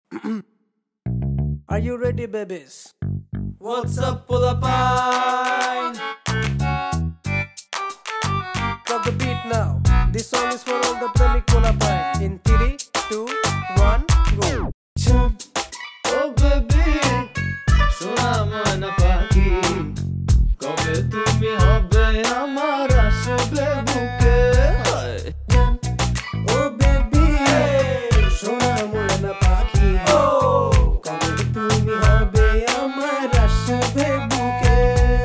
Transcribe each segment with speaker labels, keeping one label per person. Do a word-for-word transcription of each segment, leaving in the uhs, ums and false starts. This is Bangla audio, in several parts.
Speaker 1: Are you ready, babies?
Speaker 2: What's up, Pulapine?
Speaker 1: Drop the beat now. This song is for all the Premic Pulapine. In three, two, one, go.
Speaker 2: Oh baby, সোনা ময়না পাখি, কবে তুমি হবে আমার আসবে বুকে?
Speaker 1: Oh baby, সোনা ময়না পাখি, কবে তুমি হবে আমার আসবে বুকে?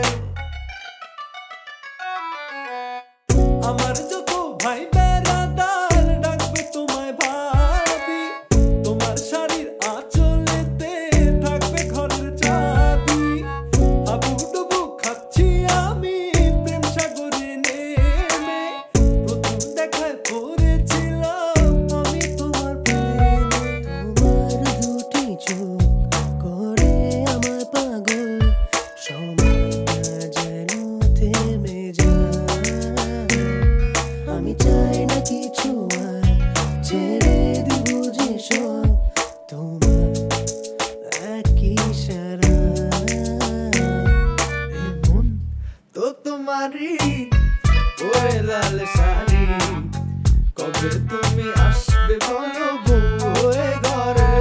Speaker 1: আমার যত ভাই বেড়াদার ডাকবে তোমায় ভাবি, তোমার শাড়ির আঁচলেতে থাকবে ঘরের চাবি। হাবুডুবু খাচ্ছি আমি প্রেম সাগরে নেমে, প্রথম দেখায় পড়েছিলাম আমি তোমার প্রেমে। তোমার দুটি চোখ করে আমার পাগল, সময়টা যেন থেমে যায়। আমি চাই না কিছু আর, ছেড়ে দিব যে সব তোমার এক ইশারায়।
Speaker 2: এই মন তো তোমারই, ওরে লাল শাড়ি, কবে তুমি আসবে বলো বউয়ে ঘরে?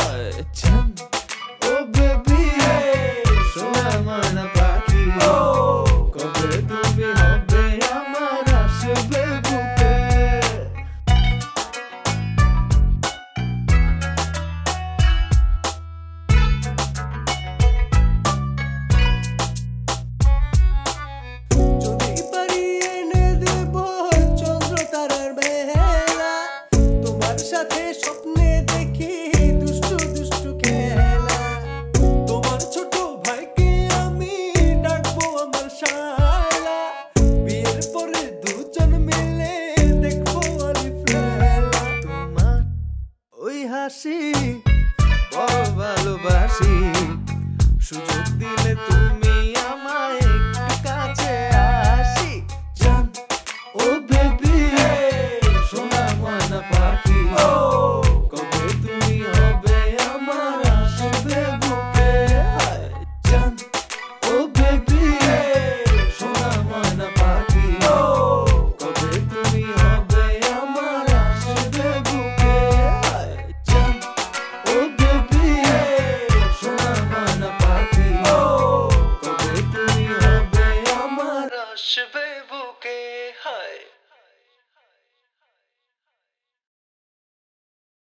Speaker 2: ও বেবি, সোনা ময়না পাখি, কবে তুমি হবে আমার আসবে বুকে?
Speaker 1: যদি পারি এনে দেব চন্দ্র তারার বেলা, তোমার সাথে স্বপ্নে দেখি দুষ্টু দুষ্টু খেলা। তোমার ছোট ভাইকে আমি ডাকবো আমার শালা, বিয়ের পরে দুজন মিলে দেখবো আলিফ লায়লা।
Speaker 2: তোমার ওই হাসি